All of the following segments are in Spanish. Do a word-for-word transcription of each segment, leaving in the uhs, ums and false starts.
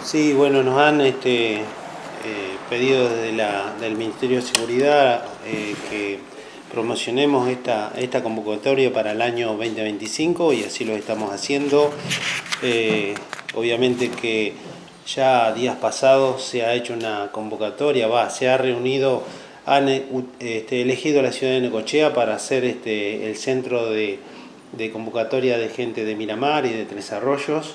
Sí, bueno, nos han este, eh, pedido desde la, del Ministerio de Seguridad eh, que promocionemos esta, esta convocatoria para el año veinte veinticinco y así lo estamos haciendo. Eh, obviamente que ya días pasados se ha hecho una convocatoria, va, se ha reunido, han este, elegido a la ciudad de Necochea para hacer este, el centro de, de convocatoria de gente de Miramar y de Tres Arroyos.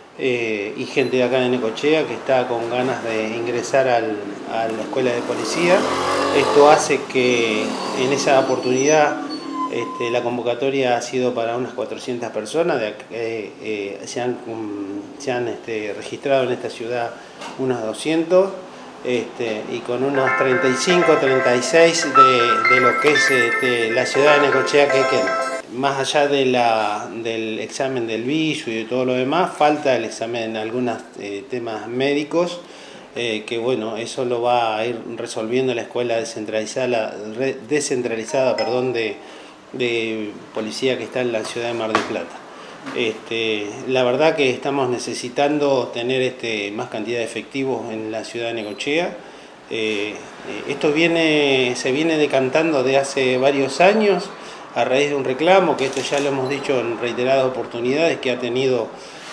Eh, y gente de acá de Necochea que está con ganas de ingresar al, a la escuela de policía. Esto hace que en esa oportunidad este, la convocatoria ha sido para unas cuatrocientas personas, de, eh, eh, se han, se han este, registrado en esta ciudad unos doscientos, este, y con unos treinta y cinco, treinta y seis de, de lo que es este, la ciudad de Necochea que queda. Más allá de la, del examen del viso y de todo lo demás, falta el examen en algunos eh, temas médicos, eh, que bueno, eso lo va a ir resolviendo la escuela descentralizada, descentralizada perdón, de, de policía que está en la ciudad de Mar del Plata. Este, la verdad que estamos necesitando tener este, más cantidad de efectivos en la ciudad de Necochea. Eh, esto viene, se viene decantando de hace varios años, a raíz de un reclamo, que esto ya lo hemos dicho en reiteradas oportunidades, que ha tenido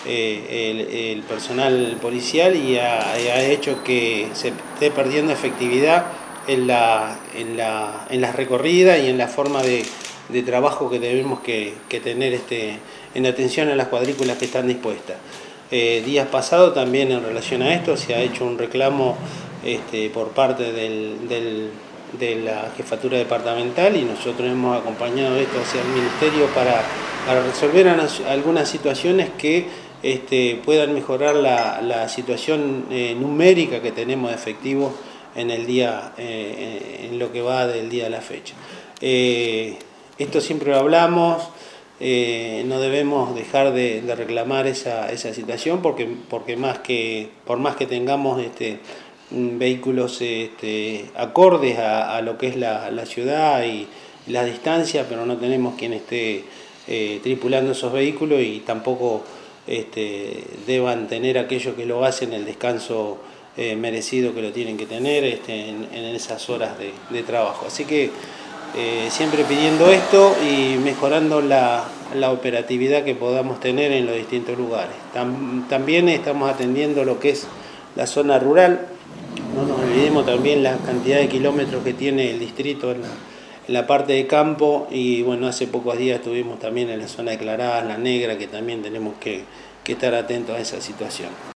eh, el, el personal policial y ha, ha hecho que se esté perdiendo efectividad en, la, en, la, en las recorridas y en la forma de, de trabajo que debemos que, que tener este, en atención a las cuadrículas que están dispuestas. Eh, días pasados también en relación a esto se ha hecho un reclamo este, por parte del, del de la jefatura departamental y nosotros hemos acompañado esto hacia el ministerio para, para resolver algunas situaciones que este, puedan mejorar la, la situación eh, numérica que tenemos de efectivos en el día, eh, en lo que va del día de la fecha. Eh, esto siempre lo hablamos, eh, no debemos dejar de, de reclamar esa, esa situación porque, porque más que, por más que tengamos este, vehículos este, acordes a, a lo que es la, la ciudad y la distancia, pero no tenemos quien esté eh, tripulando esos vehículos y tampoco este, deban tener aquellos que lo hacen el descanso eh, merecido que lo tienen que tener este, en, en esas horas de, de trabajo. Así que eh, siempre pidiendo esto y mejorando la, la operatividad que podamos tener en los distintos lugares. Tam, también estamos atendiendo lo que es la zona rural. No nos olvidemos también la cantidad de kilómetros que tiene el distrito en la, en la parte de campo y bueno, hace pocos días estuvimos también en la zona declarada, La Negra, que también tenemos que, que estar atentos a esa situación.